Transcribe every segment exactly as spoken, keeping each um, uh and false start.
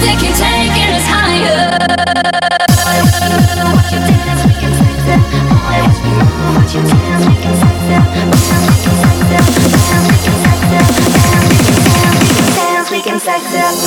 music keep taking us higher. We can sex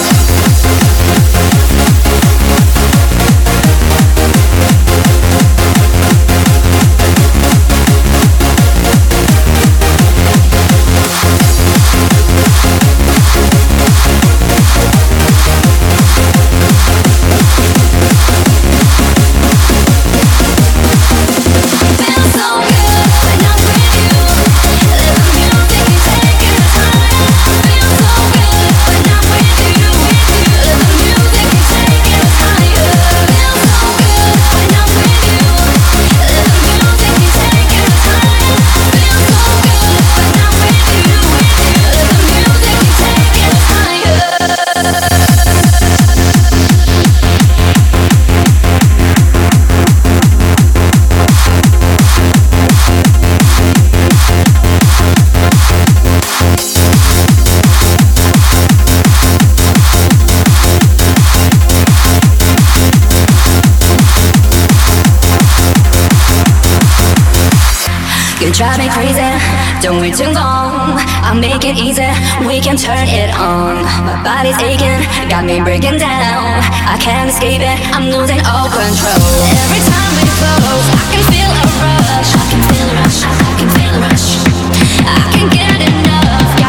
You drive me crazy, don't wait too long. I'll make it easy, we can turn it on. My body's aching, got me breaking down. I can't escape it, I'm losing all control. Every time we close, I can feel a rush. I can feel a rush, I can feel a rush. I can't get enough.